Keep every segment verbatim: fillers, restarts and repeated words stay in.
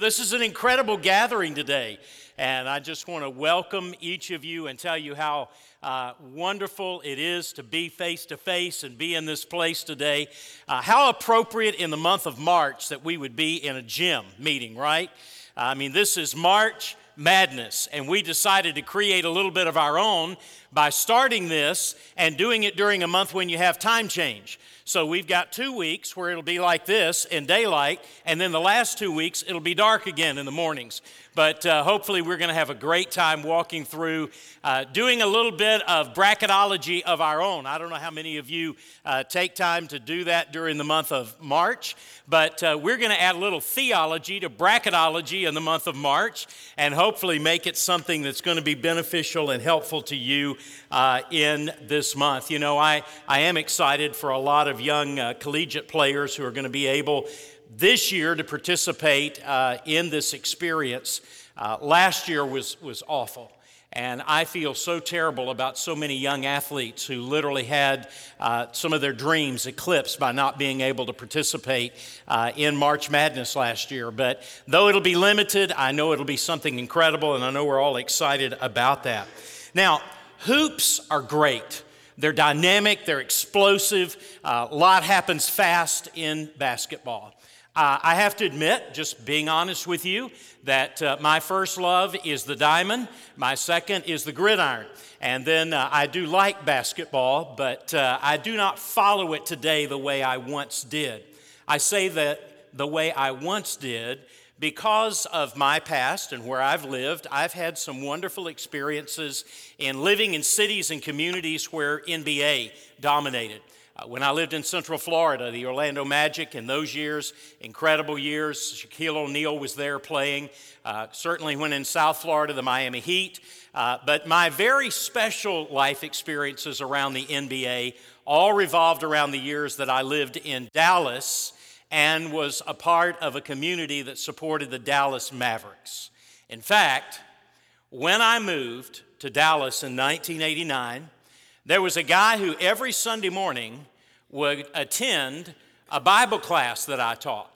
This is an incredible gathering today, and I just want to welcome each of you and tell you how uh, wonderful it is to be face-to-face and be in this place today. Uh, how appropriate in the month of March that we would be in a gym meeting, right? I mean, this is March Madness, and we decided to create a little bit of our own by starting this and doing it during a month when you have time change. So we've got two weeks where it'll be like this in daylight, and then the last two weeks it'll be dark again in the mornings. But uh, hopefully we're going to have a great time walking through, uh, doing a little bit of bracketology of our own. I don't know how many of you uh, take time to do that during the month of March, but uh, we're going to add a little theology to bracketology in the month of March, and hopefully make it something that's going to be beneficial and helpful to you uh, in this month. You know, I, I am excited for a lot of young uh, collegiate players who are going to be able this year to participate uh, in this experience. Uh, last year was, was awful. And I feel so terrible about so many young athletes who literally had uh, some of their dreams eclipsed by not being able to participate uh, in March Madness last year. But though it'll be limited, I know it'll be something incredible, and I know we're all excited about that. Now, hoops are great. They're dynamic, they're explosive. Uh, a lot happens fast in basketball. Uh, I have to admit, just being honest with you, that uh, my first love is the diamond, my second is the gridiron. And then uh, I do like basketball, but uh, I do not follow it today the way I once did. I say that the way I once did because of my past and where I've lived. I've had some wonderful experiences in living in cities and communities where N B A dominated. Uh, when I lived in Central Florida, the Orlando Magic in those years, incredible years. Shaquille O'Neal was there playing. Uh, certainly when in South Florida, the Miami Heat. Uh, but my very special life experiences around the N B A all revolved around the years that I lived in Dallas and was a part of a community that supported the Dallas Mavericks. In fact, when I moved to Dallas in nineteen eighty-nine, there was a guy who every Sunday morning would attend a Bible class that I taught.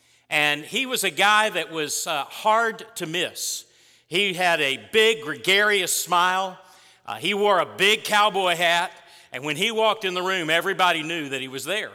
And he was a guy that was uh, hard to miss. He had a big, gregarious smile. Uh, he wore a big cowboy hat. And when he walked in the room, everybody knew that he was there.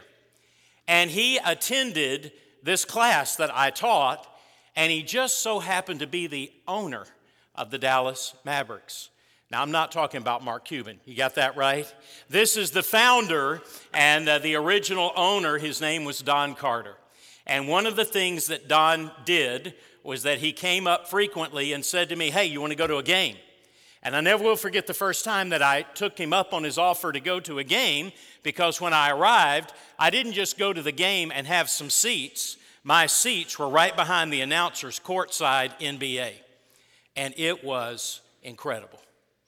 And he attended this class that I taught, and he just so happened to be the owner of the Dallas Mavericks. Now, I'm not talking about Mark Cuban. You got that right? This is the founder and uh, the original owner. His name was Don Carter. And one of the things that Don did was that he came up frequently and said to me, "Hey, you want to go to a game?" And I never will forget the first time that I took him up on his offer to go to a game, because when I arrived, I didn't just go to the game and have some seats. My seats were right behind the announcers, courtside N B A. And it was incredible.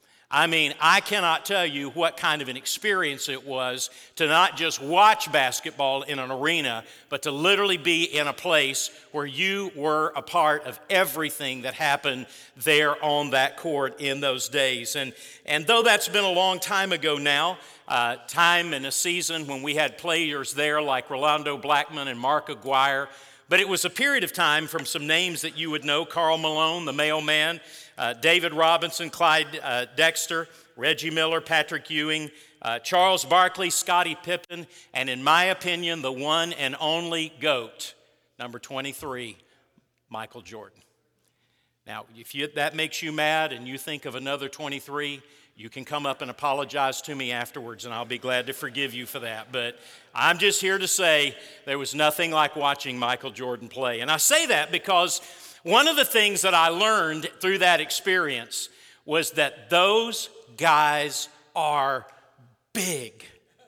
I mean, I cannot tell you what kind of an experience it was to not just watch basketball in an arena, but to literally be in a place where you were a part of everything that happened there on that court in those days. And, and though that's been a long time ago now, uh, time and a season when we had players there like Rolando Blackman and Mark Aguirre, but it was a period of time from some names that you would know: Karl Malone, the mailman, uh, David Robinson, Clyde uh, Dexter, Reggie Miller, Patrick Ewing, uh, Charles Barkley, Scottie Pippen, and in my opinion, the one and only GOAT, number twenty-three, Michael Jordan. Now, if you, that makes you mad and you think of another twenty-three, you can come up and apologize to me afterwards, and I'll be glad to forgive you for that. But I'm just here to say there was nothing like watching Michael Jordan play. And I say that because one of the things that I learned through that experience was that those guys are big.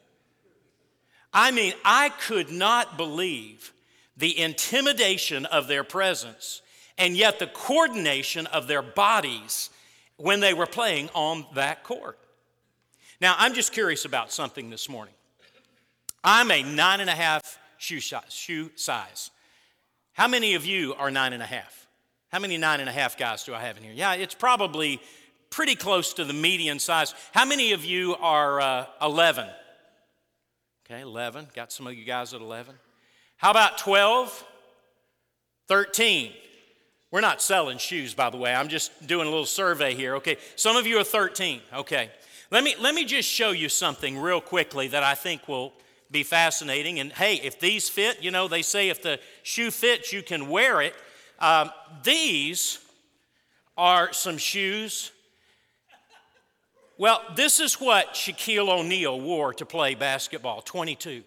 I mean, I could not believe the intimidation of their presence and yet the coordination of their bodies when they were playing on that court. Now, I'm just curious about something this morning. I'm a nine and a half shoe size. How many of you are nine and a half? How many nine and a half guys do I have in here? Yeah, it's probably pretty close to the median size. How many of you are uh, eleven? Okay, eleven. Got some of you guys at eleven. How about twelve? thirteen. We're not selling shoes, by the way. I'm just doing a little survey here. Okay, some of you are thirteen. Okay, let me let me just show you something real quickly that I think will be fascinating. And hey, if these fit, you know, they say if the shoe fits, you can wear it. Um, these are some shoes. Well, this is what Shaquille O'Neal wore to play basketball, twenty-two.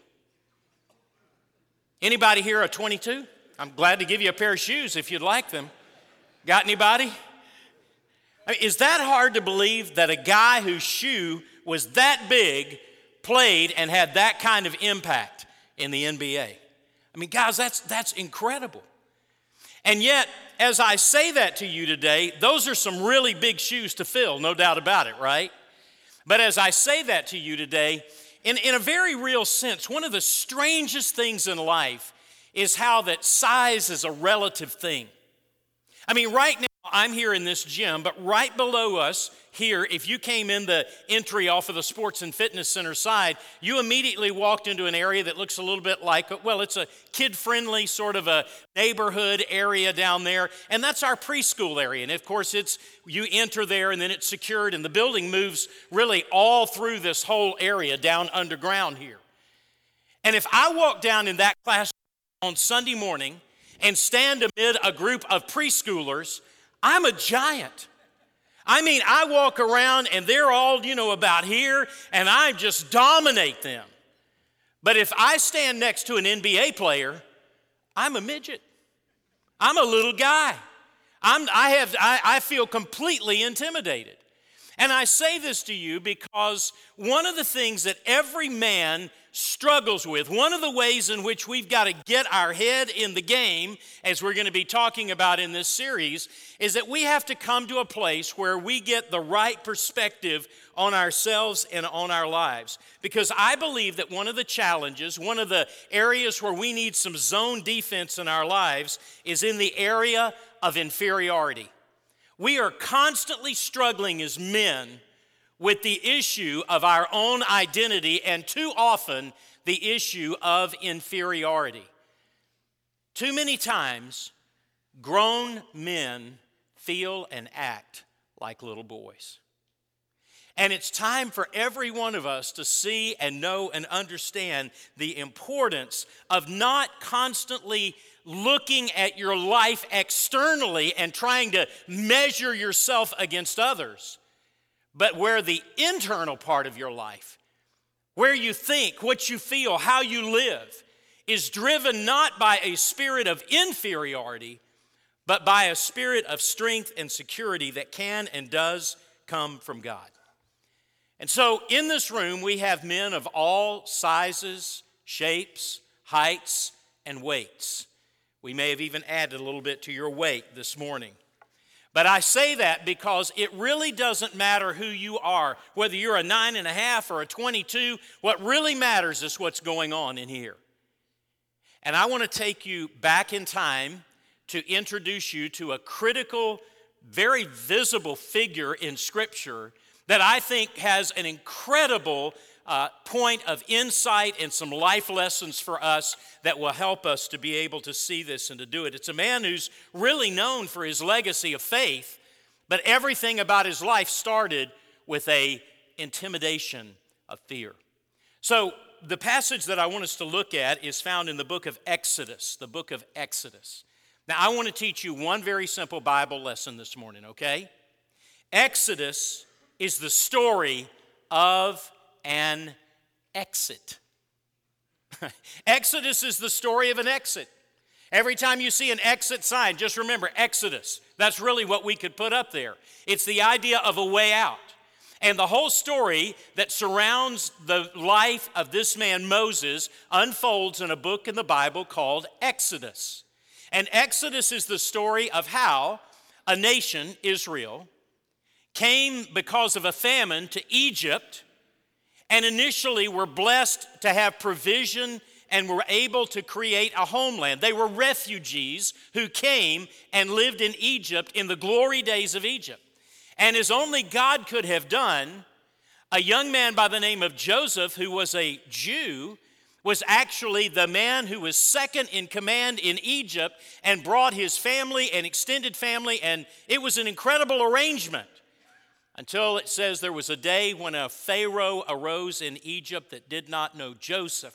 Anybody here a twenty-two? I'm glad to give you a pair of shoes if you'd like them. Got anybody? I mean, is that hard to believe that a guy whose shoe was that big played and had that kind of impact in the N B A? I mean, guys, that's that's incredible. And yet, as I say that to you today, those are some really big shoes to fill, no doubt about it, right? But as I say that to you today, in, in a very real sense, one of the strangest things in life is how that size is a relative thing. I mean, right now, I'm here in this gym, but right below us here, if you came in the entry off of the Sports and Fitness Center side, you immediately walked into an area that looks a little bit like, well, it's a kid-friendly sort of a neighborhood area down there, and that's our preschool area. And of course, it's you enter there, and then it's secured, and the building moves really all through this whole area down underground here. And if I walk down in that classroom on Sunday morning and stand amid a group of preschoolers, I'm a giant. I mean, I walk around and they're all, you know, about here, and I just dominate them. But if I stand next to an N B A player, I'm a midget. I'm a little guy. I'm, I, have, I, I feel completely intimidated. And I say this to you because one of the things that every man struggles with, one of the ways in which we've got to get our head in the game, as we're going to be talking about in this series, is that we have to come to a place where we get the right perspective on ourselves and on our lives. Because I believe that one of the challenges, one of the areas where we need some zone defense in our lives is in the area of inferiority. We are constantly struggling as men with the issue of our own identity, and too often the issue of inferiority. Too many times, grown men feel and act like little boys. And it's time for every one of us to see and know and understand the importance of not constantly looking at your life externally and trying to measure yourself against others, but where the internal part of your life, where you think, what you feel, how you live, is driven not by a spirit of inferiority, but by a spirit of strength and security that can and does come from God. And so in this room, we have men of all sizes, shapes, heights, and weights. We may have even added a little bit to your weight this morning. But I say that because it really doesn't matter who you are, whether you're a nine and a half or a twenty-two. What really matters is what's going on in here. And I want to take you back in time to introduce you to a critical, very visible figure in Scripture that I think has an incredible uh, point of insight and some life lessons for us that will help us to be able to see this and to do it. It's a man who's really known for his legacy of faith, but everything about his life started with a intimidation of fear. So the passage that I want us to look at is found in the book of Exodus, the book of Exodus. Now, I want to teach you one very simple Bible lesson this morning, okay? Exodus is the story of an exit. Exodus is the story of an exit. Every time you see an exit sign, just remember Exodus. That's really what we could put up there. It's the idea of a way out. And the whole story that surrounds the life of this man Moses unfolds in a book in the Bible called Exodus. And Exodus is the story of how a nation, Israel, came because of a famine to Egypt, and initially were blessed to have provision and were able to create a homeland. They were refugees who came and lived in Egypt in the glory days of Egypt. And as only God could have done, a young man by the name of Joseph, who was a Jew, was actually the man who was second in command in Egypt and brought his family and extended family, and it was an incredible arrangement. Until it says there was a day when a Pharaoh arose in Egypt that did not know Joseph,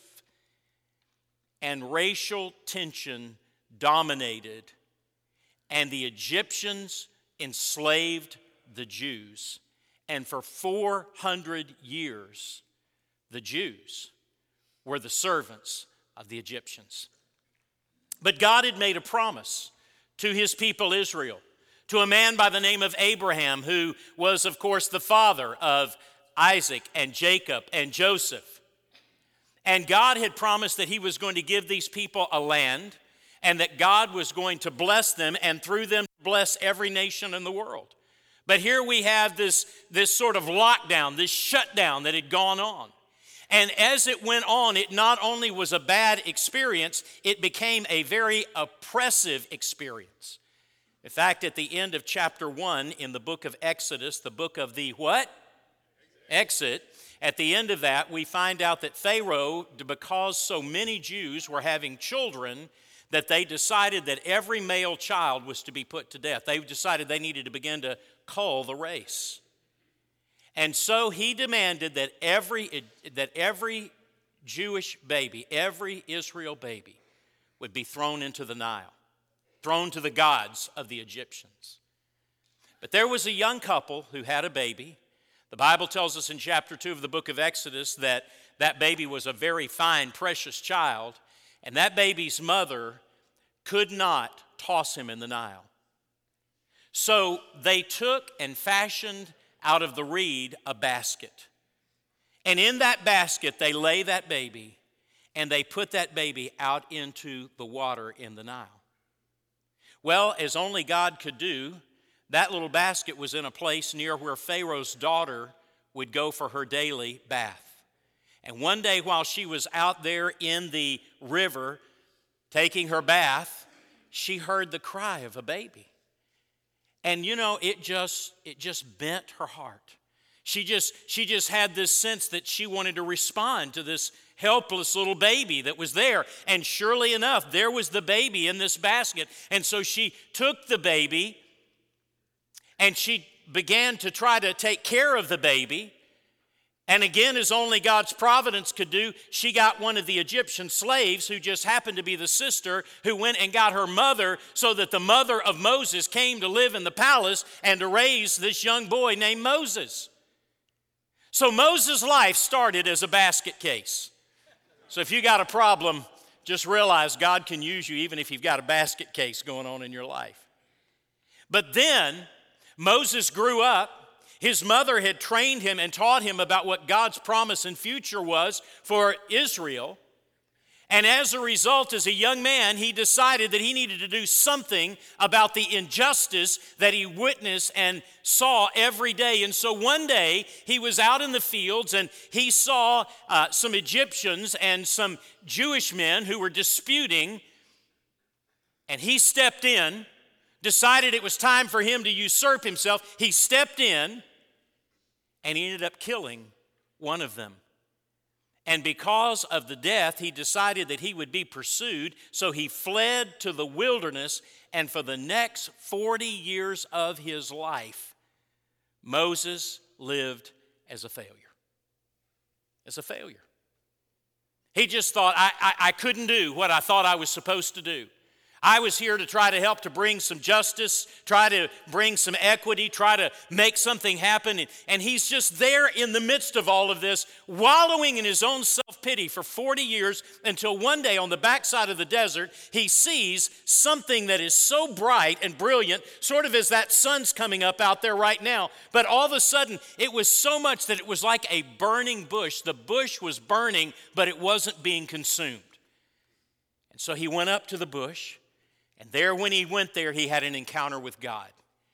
and racial tension dominated, and the Egyptians enslaved the Jews. And for four hundred years, the Jews were the servants of the Egyptians. But God had made a promise to his people Israel, to a man by the name of Abraham, who was, of course, the father of Isaac and Jacob and Joseph. And God had promised that he was going to give these people a land, and that God was going to bless them, and through them bless every nation in the world. But here we have this, this sort of lockdown, this shutdown that had gone on. And as it went on, it not only was a bad experience, it became a very oppressive experience. In fact, at the end of chapter one in the book of Exodus, the book of the what? Exit. At the end of that, we find out that Pharaoh, because so many Jews were having children, that they decided that every male child was to be put to death. They decided they needed to begin to cull the race. And so he demanded that every, that every Jewish baby, every Israel baby, would be thrown into the Nile, thrown to the gods of the Egyptians. But there was a young couple who had a baby. The Bible tells us in chapter two of the book of Exodus that that baby was a very fine, precious child, and that baby's mother could not toss him in the Nile. So they took and fashioned out of the reed a basket. And in that basket, they lay that baby, and they put that baby out into the water in the Nile. Well, as only God could do, that little basket was in a place near where Pharaoh's daughter would go for her daily bath. And one day while she was out there in the river taking her bath, she heard the cry of a baby. And you know, it just it just bent her heart. She just she just had this sense that she wanted to respond to this helpless little baby that was there. And surely enough, there was the baby in this basket. And so she took the baby and she began to try to take care of the baby. And again, as only God's providence could do, she got one of the Egyptian slaves who just happened to be the sister who went and got her mother, so that the mother of Moses came to live in the palace and to raise this young boy named Moses. So Moses' life started as a basket case. So if you got a problem, just realize God can use you even if you've got a basket case going on in your life. But then Moses grew up. His mother had trained him and taught him about what God's promise and future was for Israel. And as a result, as a young man, he decided that he needed to do something about the injustice that he witnessed and saw every day. And so one day, he was out in the fields and he saw uh, some Egyptians and some Jewish men who were disputing. And he stepped in, decided it was time for him to usurp himself. He stepped in. And he ended up killing one of them. And because of the death, he decided that he would be pursued, so he fled to the wilderness, and for the next forty years of his life, Moses lived as a failure. As a failure. He just thought, I, I, I couldn't do what I thought I was supposed to do. I was here to try to help to bring some justice, try to bring some equity, try to make something happen. And, and he's just there in the midst of all of this, wallowing in his own self-pity for forty years, until one day on the backside of the desert, he sees something that is so bright and brilliant, sort of as that sun's coming up out there right now. But all of a sudden, it was so much that it was like a burning bush. The bush was burning, but it wasn't being consumed. And so he went up to the bush. And there, when he went there, he had an encounter with God.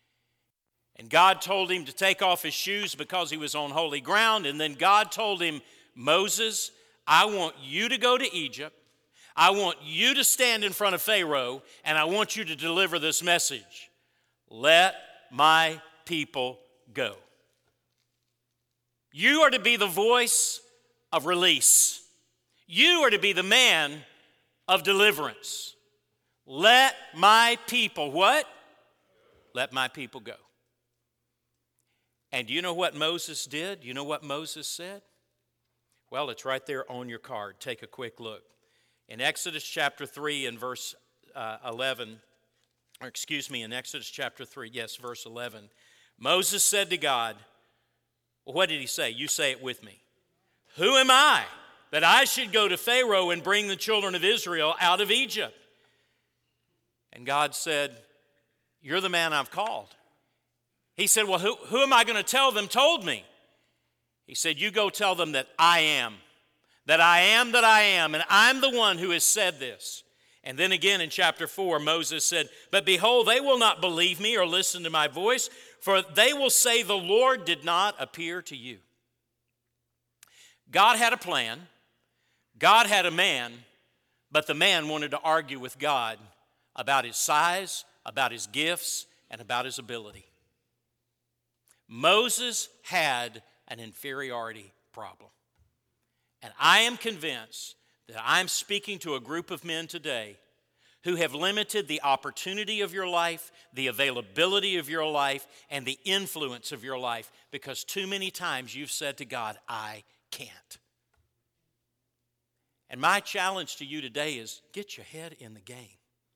And God told him to take off his shoes because he was on holy ground. And then God told him, Moses, I want you to go to Egypt. I want you to stand in front of Pharaoh, and I want you to deliver this message. Let my people go. You are to be the voice of release. You are to be the man of deliverance. Let my people, what? Let my people go. And do you know what Moses did? You know what Moses said? Well, it's right there on your card. Take a quick look. In Exodus chapter three and verse uh, eleven, or excuse me, in Exodus chapter three, yes, verse eleven, Moses said to God, well, what did he say? You say it with me. Who am I that I should go to Pharaoh and bring the children of Israel out of Egypt? And God said, you're the man I've called. He said, well, who, who am I going to tell them told me? He said, you go tell them that I am, that I am that I am, and I'm the one who has said this. And then again in chapter four, Moses said, but behold, they will not believe me or listen to my voice, for they will say the Lord did not appear to you. God had a plan. God had a man, but the man wanted to argue with God about his size, about his gifts, and about his ability. Moses had an inferiority problem. And I am convinced that I'm speaking to a group of men today who have limited the opportunity of your life, the availability of your life, and the influence of your life because too many times you've said to God, I can't. And my challenge to you today is get your head in the game.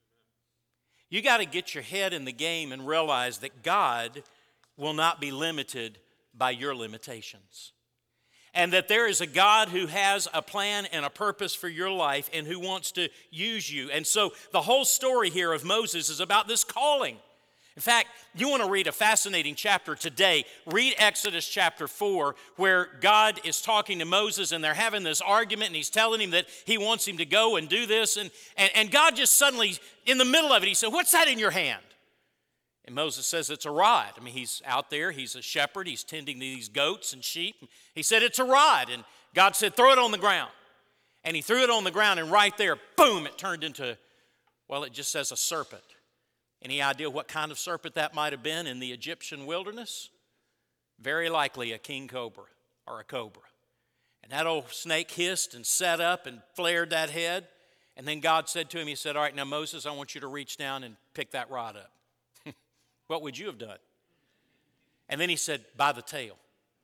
You got to get your head in the game and realize that God will not be limited by your limitations. And that there is a God who has a plan and a purpose for your life and who wants to use you. And so the whole story here of Moses is about this calling. In fact, you want to read a fascinating chapter today. Read Exodus chapter four, where God is talking to Moses and they're having this argument and he's telling him that he wants him to go and do this. And, and, and God just suddenly, in the middle of it, he said, what's that in your hand? And Moses says it's a rod. I mean, he's out there, he's a shepherd, he's tending these goats and sheep. He said it's a rod. And God said, throw it on the ground. And he threw it on the ground and right there, boom, it turned into, well, it just says a serpent. Any idea what kind of serpent that might have been in the Egyptian wilderness? Very likely a king cobra or a cobra. And that old snake hissed and sat up and flared that head. And then God said to him, he said, all right, now Moses, I want you to reach down and pick that rod up. What would you have done? And then he said, by the tail.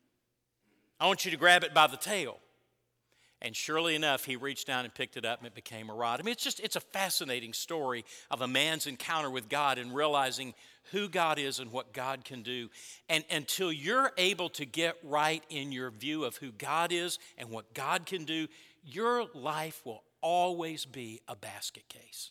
I want you to grab it by the tail. And surely enough, he reached down and picked it up and it became a rod. I mean, it's just, it's a fascinating story of a man's encounter with God and realizing who God is and what God can do. And until you're able to get right in your view of who God is and what God can do, your life will always be a basket case.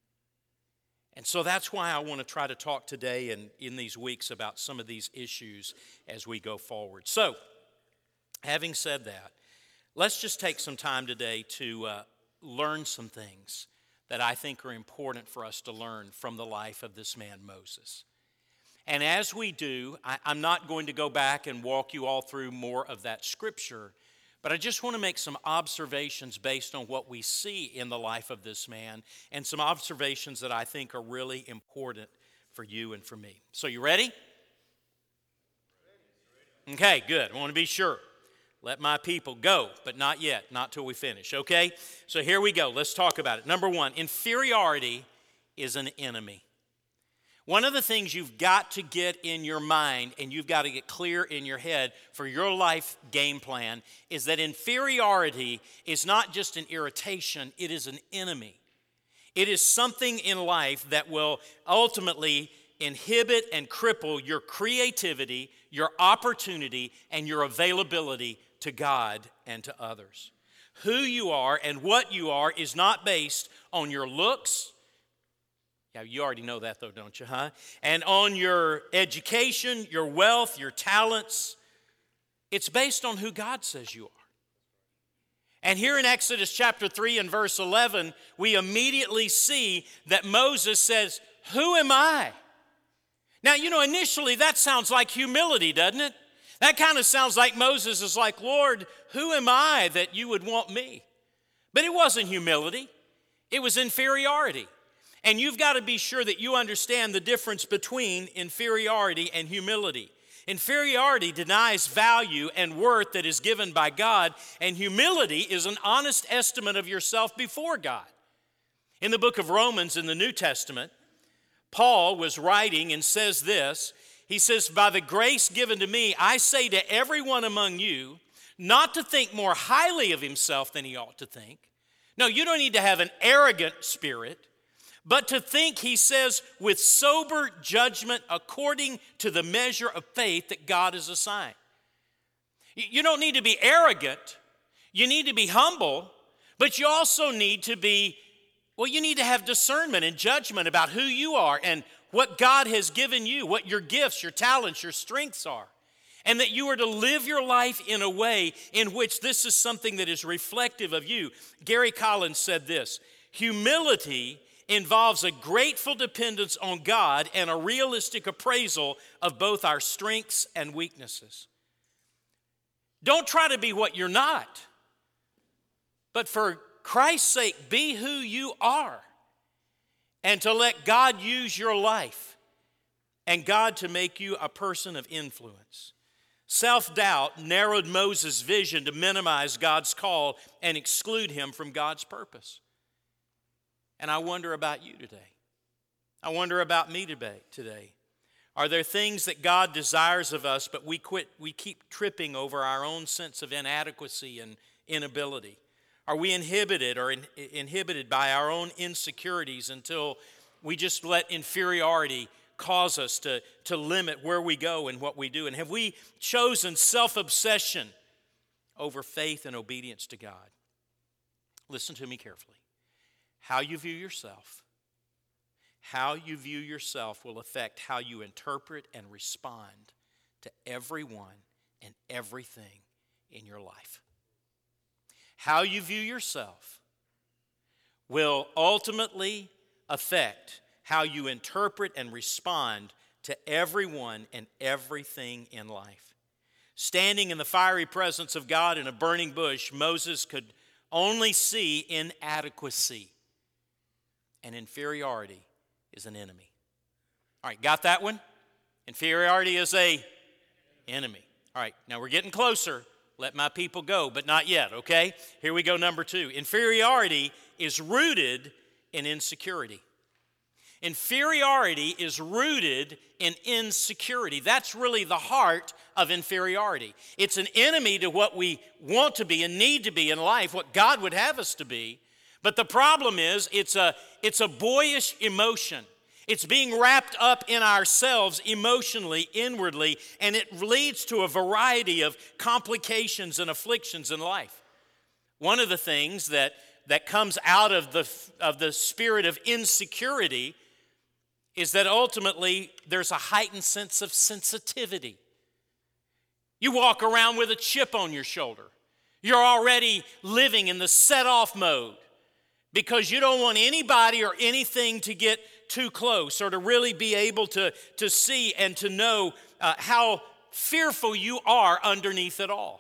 And so that's why I want to try to talk today and in these weeks about some of these issues as we go forward. So, having said that, let's just take some time today to uh, learn some things that I think are important for us to learn from the life of this man, Moses. And as we do, I, I'm not going to go back and walk you all through more of that scripture, but I just want to make some observations based on what we see in the life of this man and some observations that I think are really important for you and for me. So you ready? Okay, good. I want to be sure. Let my people go, but not yet, not till we finish, okay? So here we go. Let's talk about it. Number one, inferiority is an enemy. One of the things you've got to get in your mind and you've got to get clear in your head for your life game plan is that inferiority is not just an irritation, it is an enemy. It is something in life that will ultimately inhibit and cripple your creativity, your opportunity, and your availability to God and to others. Who you are and what you are is not based on your looks. Yeah, you already know that though, don't you, huh? And on your education, your wealth, your talents. It's based on who God says you are. And here in Exodus chapter three and verse eleven, we immediately see that Moses says, who am I? Now, you know, initially that sounds like humility, doesn't it? That kind of sounds like Moses is like, Lord, who am I that you would want me? But it wasn't humility. It was inferiority. And you've got to be sure that you understand the difference between inferiority and humility. Inferiority denies value and worth that is given by God, and humility is an honest estimate of yourself before God. In the book of Romans in the New Testament, Paul was writing and says this. He says, "By the grace given to me, I say to everyone among you, not to think more highly of himself than he ought to think." No, you don't need to have an arrogant spirit, but to think, he says, with sober judgment according to the measure of faith that God has assigned. You don't need to be arrogant. You need to be humble, but you also need to be, well, you need to have discernment and judgment about who you are and what God has given you, what your gifts, your talents, your strengths are. And that you are to live your life in a way in which this is something that is reflective of you. Gary Collins said this, "Humility involves a grateful dependence on God and a realistic appraisal of both our strengths and weaknesses." Don't try to be what you're not, but for Christ's sake, be who you are, and to let God use your life and God to make you a person of influence. Self-doubt narrowed Moses' vision to minimize God's call and exclude him from God's purpose. And I wonder about you today. I wonder about me today. Are there things that God desires of us, but we quit, we keep tripping over our own sense of inadequacy and inability? Are we inhibited or in, inhibited by our own insecurities until we just let inferiority cause us to, to limit where we go and what we do? And have we chosen self-obsession over faith and obedience to God? Listen to me carefully. How you view yourself, how you view yourself will affect how you interpret and respond to everyone and everything in your life. How you view yourself will ultimately affect how you interpret and respond to everyone and everything in life. Standing in the fiery presence of God in a burning bush, Moses could only see inadequacy. And inferiority is an enemy. All right, got that one? Inferiority is a enemy. All right, now we're getting closer. Let my people go, but not yet, okay? Here we go, number two. Inferiority is rooted in insecurity. Inferiority is rooted in insecurity. That's really the heart of inferiority. It's an enemy to what we want to be and need to be in life, what God would have us to be. But the problem is, it's a, it's a boyish emotion. It's being wrapped up in ourselves emotionally, inwardly, and it leads to a variety of complications and afflictions in life. One of the things that, that comes out of the, of the spirit of insecurity is that ultimately there's a heightened sense of sensitivity. You walk around with a chip on your shoulder. You're already living in the set-off mode, because you don't want anybody or anything to get too close or to really be able to, to see and to know uh, how fearful you are underneath it all.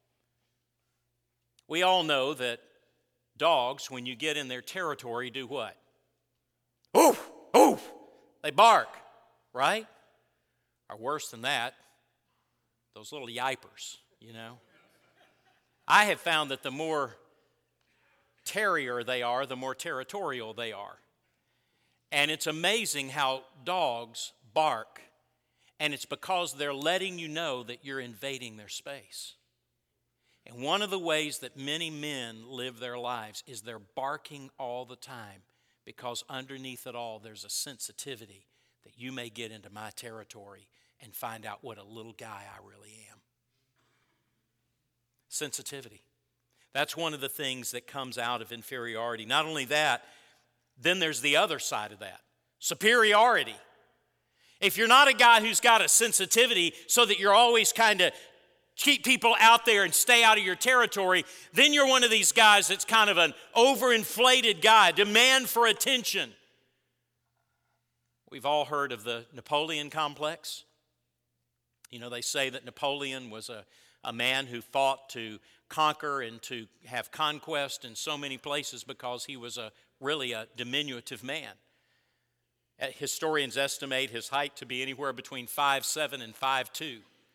We all know that dogs, when you get in their territory, do what? Oof, oof, they bark, right? Or worse than that, those little yipers, you know. I have found that the more terrier they are, the more territorial they are. And it's amazing how dogs bark, and it's because they're letting you know that you're invading their space. And one of the ways that many men live their lives is they're barking all the time, because underneath it all there's a sensitivity that you may get into my territory and find out what a little guy I really am. Sensitivity. That's one of the things that comes out of inferiority. Not only that, then there's the other side of that, superiority. If you're not a guy who's got a sensitivity so that you're always kind of keep people out there and stay out of your territory, then you're one of these guys that's kind of an overinflated guy, demand for attention. We've all heard of the Napoleon complex. You know, they say that Napoleon was a, a man who fought to conquer and to have conquest in so many places because he was a really a diminutive man. Historians estimate his height to be anywhere between five seven and five two.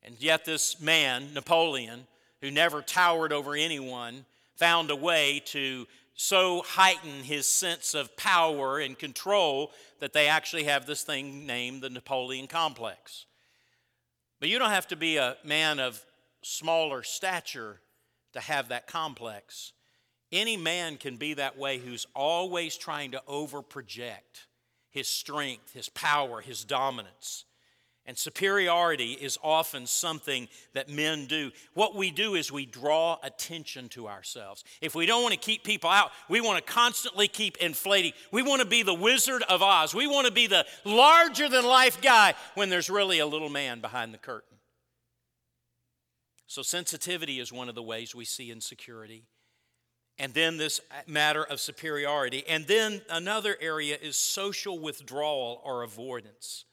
And yet this man, Napoleon, who never towered over anyone, found a way to so heighten his sense of power and control that they actually have this thing named the Napoleon Complex. But you don't have to be a man of smaller stature to have that complex. Any man can be that way who's always trying to overproject his strength, his power, his dominance. And superiority is often something that men do. What we do is we draw attention to ourselves. If we don't want to keep people out, we want to constantly keep inflating. We want to be the Wizard of Oz. We want to be the larger-than-life guy when there's really a little man behind the curtain. So sensitivity is one of the ways we see insecurity. And then this matter of superiority. And then another area is social withdrawal or avoidance.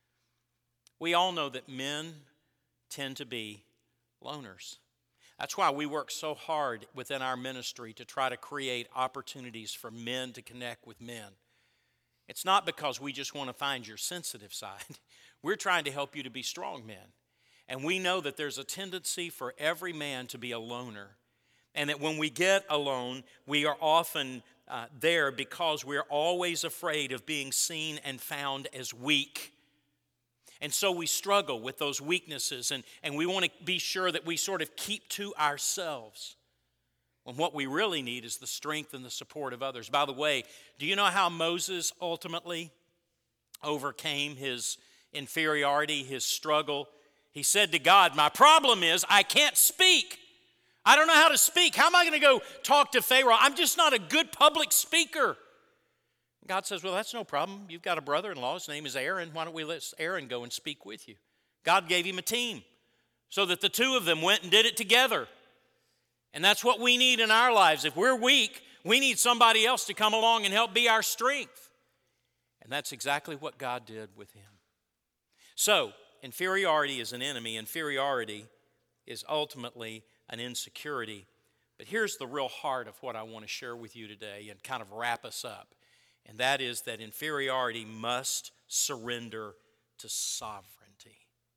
We all know that men tend to be loners. That's why we work so hard within our ministry to try to create opportunities for men to connect with men. It's not because we just want to find your sensitive side. We're trying to help you to be strong men. And we know that there's a tendency for every man to be a loner. And that when we get alone, we are often uh, there because we're always afraid of being seen and found as weak. And so we struggle with those weaknesses, and, and we want to be sure that we sort of keep to ourselves. When what we really need is the strength and the support of others. By the way, do you know how Moses ultimately overcame his inferiority, his struggle? He said to God, "My problem is I can't speak. I don't know how to speak. How am I going to go talk to Pharaoh? I'm just not a good public speaker." God says, "Well, that's no problem. You've got a brother-in-law. His name is Aaron. Why don't we let Aaron go and speak with you?" God gave him a team so that the two of them went and did it together. And that's what we need in our lives. If we're weak, we need somebody else to come along and help be our strength. And that's exactly what God did with him. So, inferiority is an enemy. Inferiority is ultimately an insecurity. But here's the real heart of what I want to share with you today and kind of wrap us up. And that is that inferiority must surrender to sovereignty.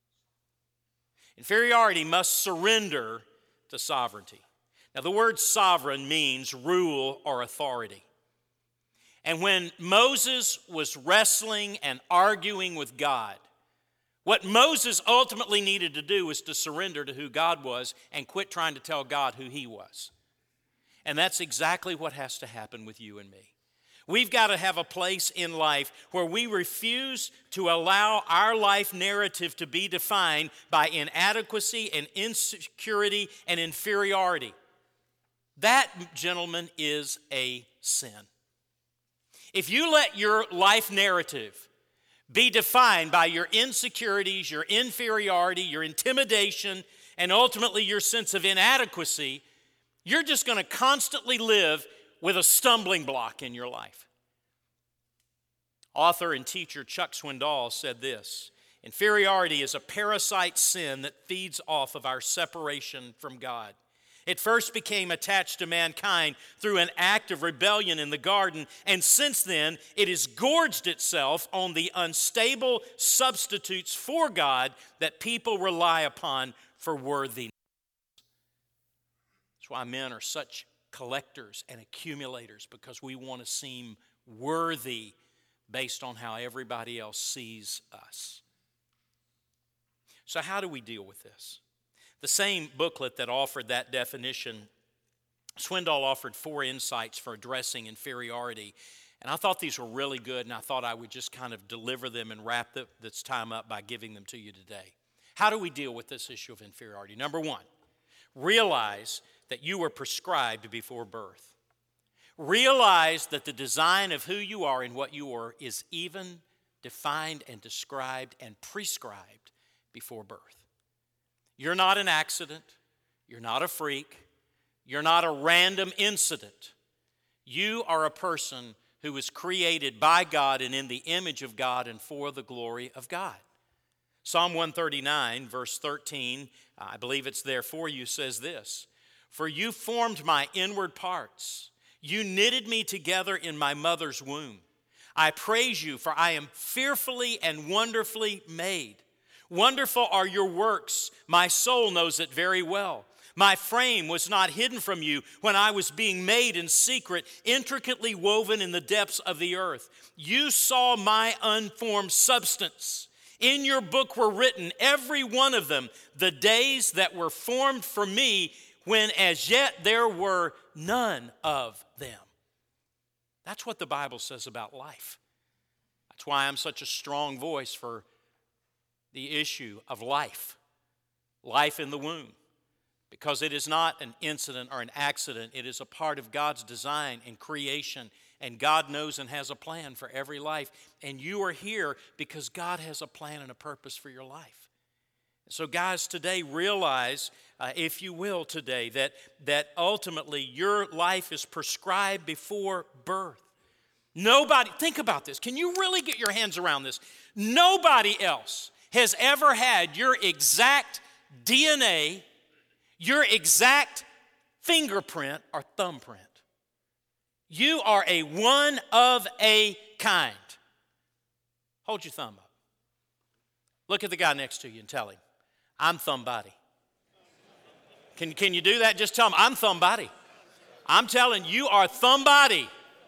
Inferiority must surrender to sovereignty. Now, the word sovereign means rule or authority. And when Moses was wrestling and arguing with God, what Moses ultimately needed to do was to surrender to who God was and quit trying to tell God who he was. And that's exactly what has to happen with you and me. We've got to have a place in life where we refuse to allow our life narrative to be defined by inadequacy and insecurity and inferiority. That, gentlemen, is a sin. If you let your life narrative be defined by your insecurities, your inferiority, your intimidation, and ultimately your sense of inadequacy, you're just going to constantly live with a stumbling block in your life. Author and teacher Chuck Swindoll said this: "Inferiority is a parasite sin that feeds off of our separation from God. It first became attached to mankind through an act of rebellion in the garden, and since then it has gorged itself on the unstable substitutes for God that people rely upon for worthiness." That's why men are such collectors and accumulators, because we want to seem worthy based on how everybody else sees us. So how do we deal with this? The same booklet that offered that definition, Swindoll offered four insights for addressing inferiority. And I thought these were really good, and I thought I would just kind of deliver them and wrap this time up by giving them to you today. How do we deal with this issue of inferiority? Number one, realize that you were prescribed before birth. Realize that the design of who you are and what you are is even defined and described and prescribed before birth. You're not an accident. You're not a freak. You're not a random incident. You are a person who was created by God and in the image of God and for the glory of God. Psalm one thirty-nine, verse thirteen, I believe it's there for you, says this: "For you formed my inward parts. You knitted me together in my mother's womb. I praise you, for I am fearfully and wonderfully made. Wonderful are your works. My soul knows it very well. My frame was not hidden from you when I was being made in secret, intricately woven in the depths of the earth. You saw my unformed substance. In your book were written, every one of them, the days that were formed for me, when as yet there were none of them. That's what the Bible says about life. That's why I'm such a strong voice for the issue of life, life in the womb. Because it is not an incident or an accident. It is a part of God's design and creation. And God knows and has a plan for every life. And you are here because God has a plan and a purpose for your life. So guys, today realize, uh, if you will today, that, that ultimately your life is prescribed before birth. Nobody, think about this. Can you really get your hands around this? Nobody else has ever had your exact D N A, your exact fingerprint or thumbprint. You are a one of a kind. Hold your thumb up. Look at the guy next to you and tell him, I'm thumb body. Can, can you do that? Just tell him, I'm thumb body. I'm telling you, you are thumb body.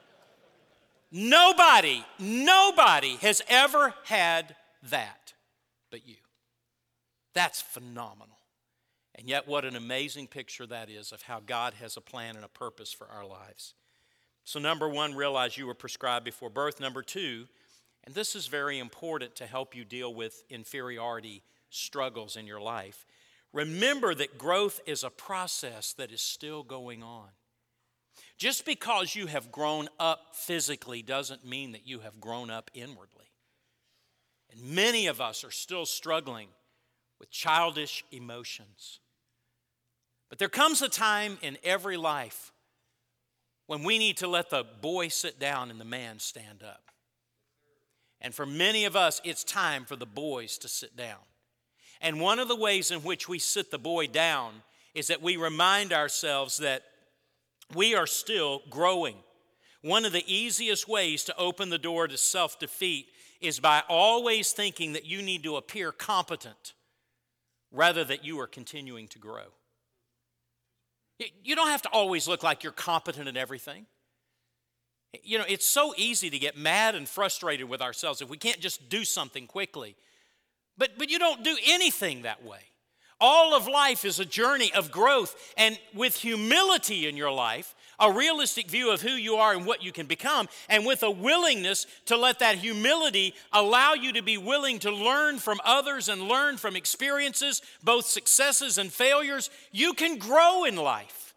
Nobody, nobody has ever had that but you. That's phenomenal. And yet what an amazing picture that is of how God has a plan and a purpose for our lives. So number one, realize you were prescribed before birth. Number two, and this is very important to help you deal with inferiority struggles in your life, remember that growth is a process that is still going on. Just because you have grown up physically doesn't mean that you have grown up inwardly. And many of us are still struggling with childish emotions. But there comes a time in every life when we need to let the boy sit down and the man stand up. And for many of us, it's time for the boys to sit down. And one of the ways in which we sit the boy down is that we remind ourselves that we are still growing. One of the easiest ways to open the door to self-defeat is by always thinking that you need to appear competent rather that you are continuing to grow. You don't have to always look like you're competent in everything. You know, it's so easy to get mad and frustrated with ourselves if we can't just do something quickly. But, but you don't do anything that way. All of life is a journey of growth, and with humility in your life, a realistic view of who you are and what you can become, and with a willingness to let that humility allow you to be willing to learn from others and learn from experiences, both successes and failures, you can grow in life.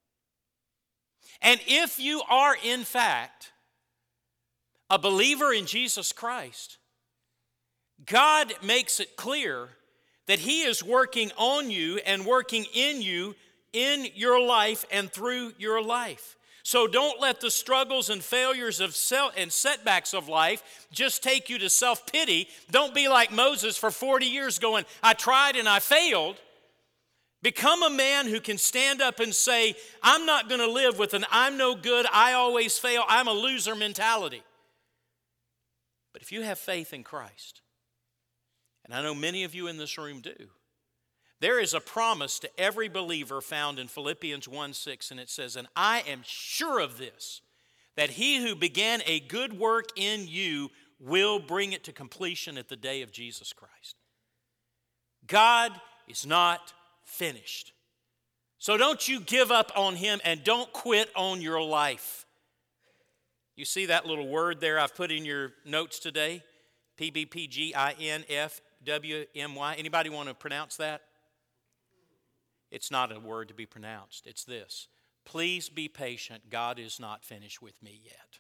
And if you are, in fact, a believer in Jesus Christ, God makes it clear that He is working on you and working in you in your life and through your life. So don't let the struggles and failures of self and setbacks of life just take you to self-pity. Don't be like Moses for forty years going, I tried and I failed. Become a man who can stand up and say, I'm not going to live with an I'm no good, I always fail, I'm a loser mentality. But if you have faith in Christ, and I know many of you in this room do, there is a promise to every believer found in Philippians one six, and it says, and I am sure of this, that He who began a good work in you will bring it to completion at the day of Jesus Christ. God is not finished. So don't you give up on Him and don't quit on your life. You see that little word there I've put in your notes today? P B P G I N F W M Y. Anybody want to pronounce that? It's not a word to be pronounced. It's this. Please be patient. God is not finished with me yet.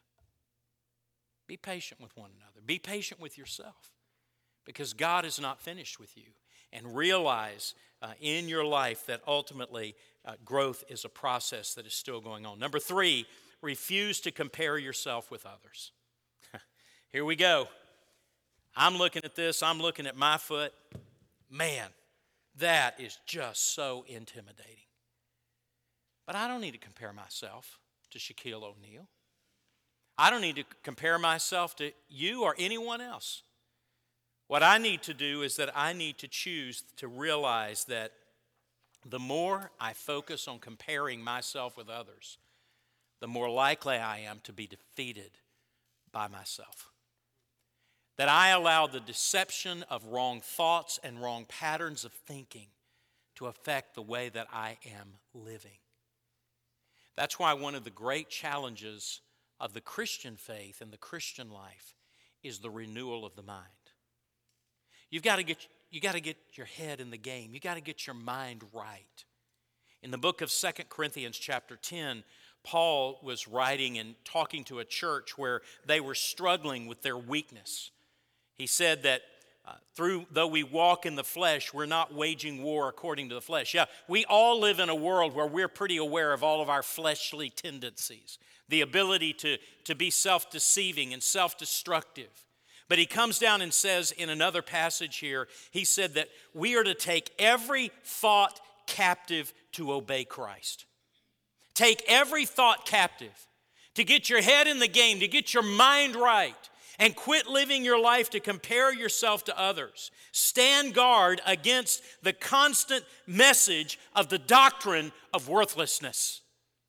Be patient with one another. Be patient with yourself, because God is not finished with you. And realize uh, in your life that ultimately uh, growth is a process that is still going on. Number three, refuse to compare yourself with others. Here we go. I'm looking at this. I'm looking at my foot. Man, that is just so intimidating. But I don't need to compare myself to Shaquille O'Neal. I don't need to compare myself to you or anyone else. What I need to do is that I need to choose to realize that the more I focus on comparing myself with others, the more likely I am to be defeated by myself. That I allow the deception of wrong thoughts and wrong patterns of thinking to affect the way that I am living. That's why one of the great challenges of the Christian faith and the Christian life is the renewal of the mind. You've got to get, you got to get your head in the game. You've got to get your mind right. In the book of Second Corinthians chapter ten, Paul was writing and talking to a church where they were struggling with their weakness. He said that uh, through though we walk in the flesh, we're not waging war according to the flesh. Yeah, we all live in a world where we're pretty aware of all of our fleshly tendencies, the ability to, to be self-deceiving and self-destructive. But he comes down and says in another passage here, he said that we are to take every thought captive to obey Christ. Take every thought captive, to get your head in the game, to get your mind right, and quit living your life to compare yourself to others. Stand guard against the constant message of the doctrine of worthlessness.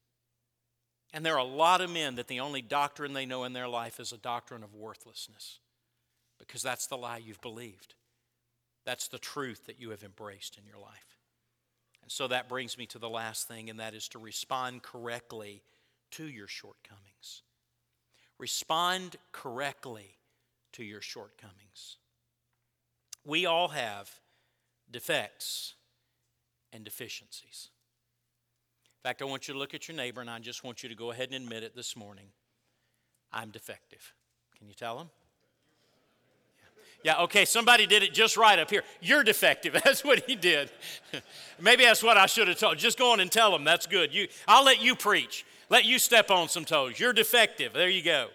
And there are a lot of men that the only doctrine they know in their life is a doctrine of worthlessness, because that's the lie you've believed. That's the truth that you have embraced in your life. And so that brings me to the last thing, and that is to respond correctly to your shortcomings. Respond correctly to your shortcomings. We all have defects and deficiencies. In fact, I want you to look at your neighbor, and I just want you to go ahead and admit it this morning. I'm defective. Can you tell him? Yeah, okay, somebody did it just right up here. You're defective. That's what he did. Maybe that's what I should have told. Just go on and tell him. That's good. You, I'll let you preach. Let you step on some toes. You're defective. There you go.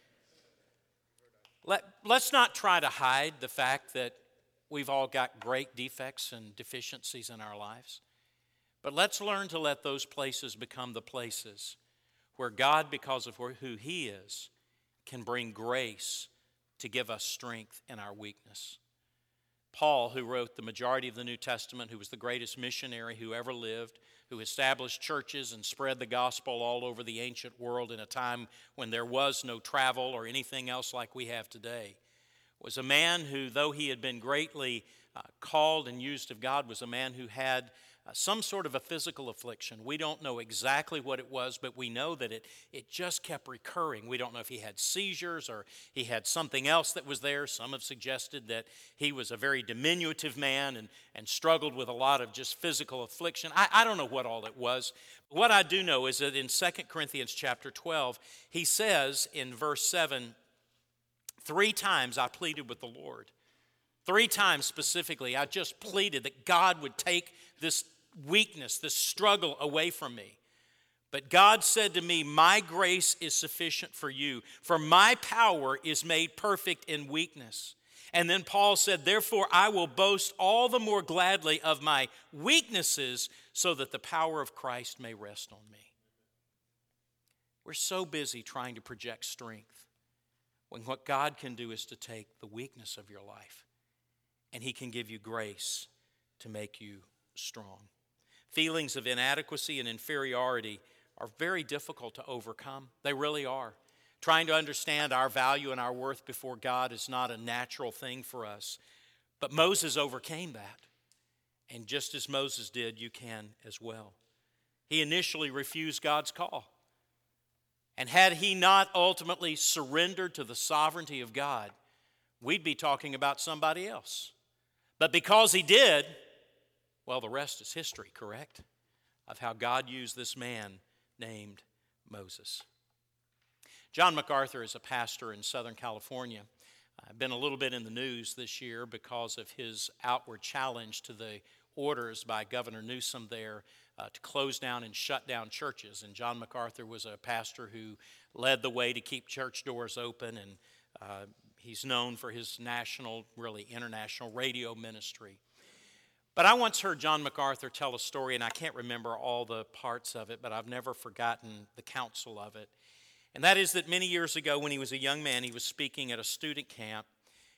Let, let's not try to hide the fact that we've all got great defects and deficiencies in our lives. But let's learn to let those places become the places where God, because of who He is, can bring grace to give us strength in our weakness. Paul, who wrote the majority of the New Testament, who was the greatest missionary who ever lived, who established churches and spread the gospel all over the ancient world in a time when there was no travel or anything else like we have today, was a man who, though he had been greatly uh, called and used of God, was a man who had Uh, some sort of a physical affliction. We don't know exactly what it was, but we know that it, it just kept recurring. We don't know if he had seizures or he had something else that was there. Some have suggested that he was a very diminutive man and, and struggled with a lot of just physical affliction. I, I don't know what all it was. What I do know is that in Second Corinthians chapter twelve, he says in verse seven, three times I pleaded with the Lord. Three times specifically, I just pleaded that God would take this weakness, this struggle away from me. But God said to me, my grace is sufficient for you, for my power is made perfect in weakness. And then Paul said, therefore I will boast all the more gladly of my weaknesses, so that the power of Christ may rest on me. We're so busy trying to project strength, when what God can do is to take the weakness of your life, and He can give you grace to make you strong. Feelings of inadequacy and inferiority are very difficult to overcome. They really are. Trying to understand our value and our worth before God is not a natural thing for us. But Moses overcame that. And just as Moses did, you can as well. He initially refused God's call. And had he not ultimately surrendered to the sovereignty of God, we'd be talking about somebody else. But because he did, well, the rest is history, correct? Of how God used this man named Moses. John MacArthur is a pastor in Southern California. I've been a little bit in the news this year because of his outward challenge to the orders by Governor Newsom there uh, to close down and shut down churches. And John MacArthur was a pastor who led the way to keep church doors open, and uh, he's known for his national, really international radio ministry. But I once heard John MacArthur tell a story, and I can't remember all the parts of it, but I've never forgotten the counsel of it. And that is that many years ago when he was a young man, he was speaking at a student camp,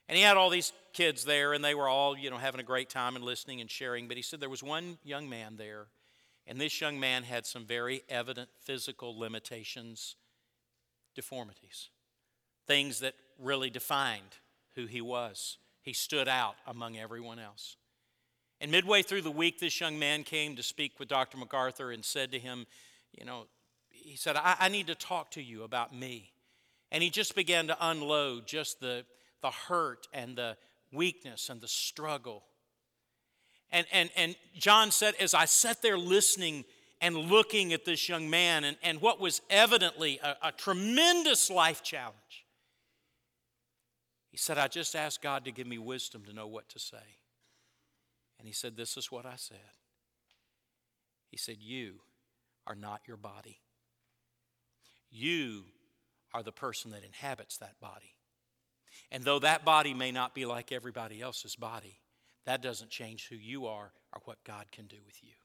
And he had all these kids there, and they were all, you know, having a great time and listening and sharing. But he said there was one young man there, and this young man had some very evident physical limitations, deformities, things that really defined who he was. He stood out among everyone else. And midway through the week, this young man came to speak with Doctor MacArthur and said to him, you know, he said, I, I need to talk to you about me. And he just began to unload just the, the hurt and the weakness and the struggle. And, and, and John said, as I sat there listening and looking at this young man and, and what was evidently a, a tremendous life challenge, he said, I just asked God to give me wisdom to know what to say. And he said, this is what I said. He said, you are not your body. You are the person that inhabits that body. And though that body may not be like everybody else's body, that doesn't change who you are or what God can do with you.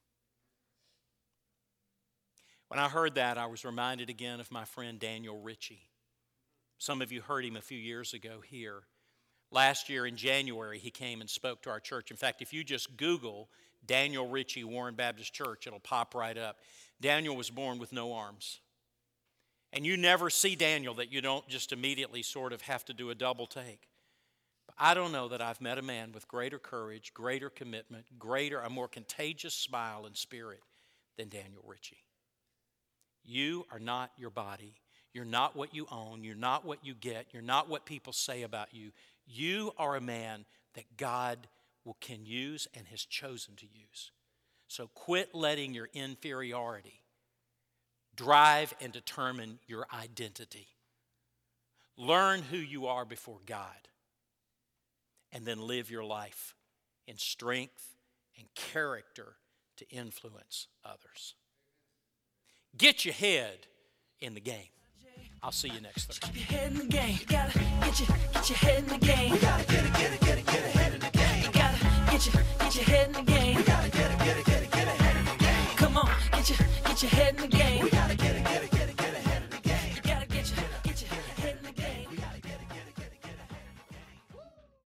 When I heard that, I was reminded again of my friend Daniel Ritchie. Some of you heard him a few years ago here. Last year in January, he came and spoke to our church. In fact, if you just Google Daniel Ritchie, Warren Baptist Church, it'll pop right up. Daniel was born with no arms. And you never see Daniel that you don't just immediately sort of have to do a double take. But I don't know that I've met a man with greater courage, greater commitment, greater, a more contagious smile and spirit than Daniel Ritchie. You are not your body. You're not what you own. You're not what you get. You're not what people say about you. You are a man that God will, can use and has chosen to use. So quit letting your inferiority drive and determine your identity. Learn who you are before God, and then live your life in strength and character to influence others. Get your head in the game. I'll see you next Thursday. Keep your head in the game. You gotta get your, get your head in the game. We gotta get it, get it, get it, get ahead in the game. You gotta get your, get your head in the game. We gotta get it, get it, get it, get ahead in the game. Come on, get your, get your head in the game. We gotta get it.